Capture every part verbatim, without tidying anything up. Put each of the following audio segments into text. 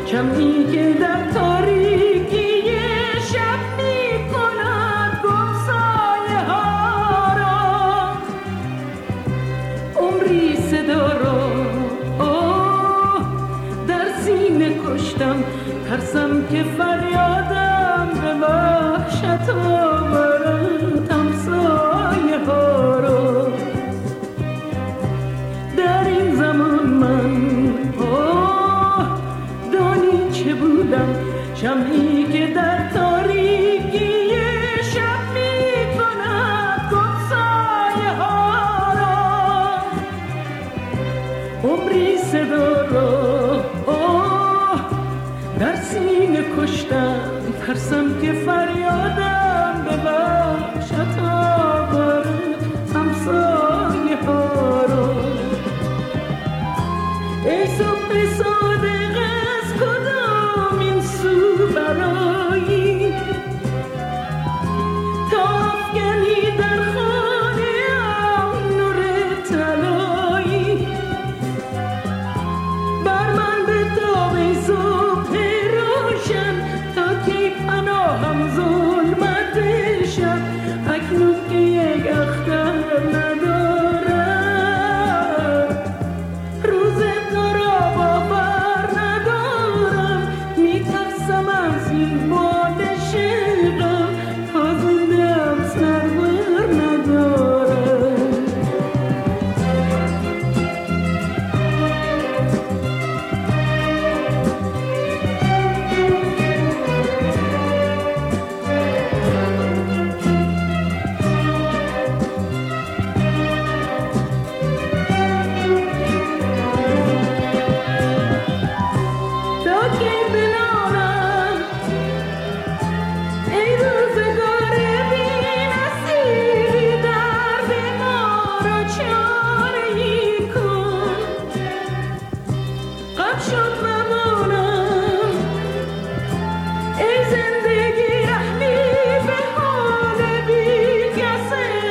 شمعی که در تاریکی شب می کند گم سایه ها را، عمری صدا را در سینه کشتم، ترسم که فریادم به وحشت آورد همسایه ها را. در این زمان من دانی چه بودم، شمعی که در تاریکی شب می کند گم سایه ها را، عمری صدا را در سینه کشتم، ترسم که فریادم به وحشت آورد همسایه ها را. ای صبح صادق از کدام این سو برایی، تا افکنی در خانه ام نور طلایی، بر من به تاب ای صبح روشن، تا کی پناهم ظلمت شب، اکنون که یک اختر ندارم، روز تو را باور ندارم، میترسم از این باد شغم، تا زنده‌ام سرور ندارم. تا کی بنالم ای روزگار بی‌نصیب، درد ما را چاره‌ای کن، غم شد ممانم ای زندگی رحمی به حال بی‌کس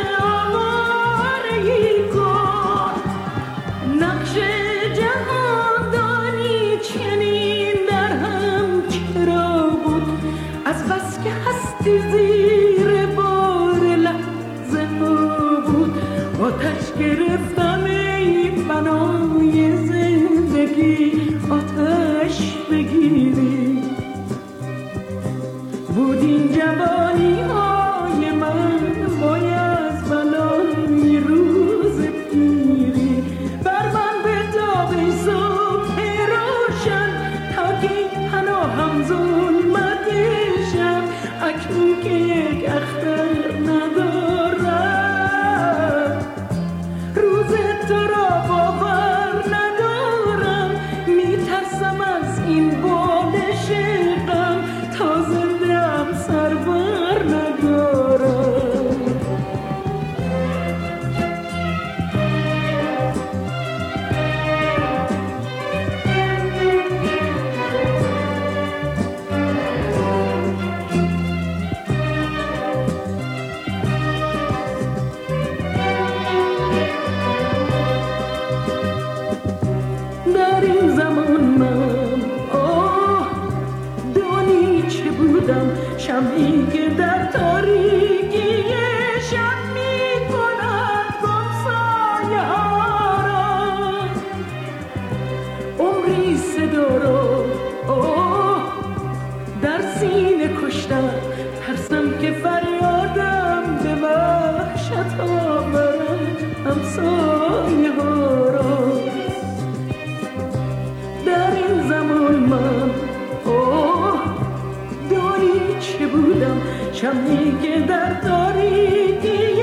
آواره‌ای کن. نقش جهان دانی چنین در هم چرا بود، از بس که هستی زیر بار لحظه ها بود، آتش گرفتم ای بنای زندگی، آتش بگیری بود این جوانی های من، باید بلای روز پیری، بر من به تاب ای صبح روشن، تا کی پناهم ظلمت شب، اکنون که یک اختر ندارم، روز تو را باور ندارم، میترسم از این باد شغم، تا زنده‌ام سرور ندارم. در این زمان من آه دانی چه بودم، شمعی که در تاریکی شب می کند گم سایه ها را، عمری صدا را در سینه کشتم، ترسم که فریادم به وحشت آورد همسایه ها را. در این زمان من دانی چه بودم، شمعی که در تاریکی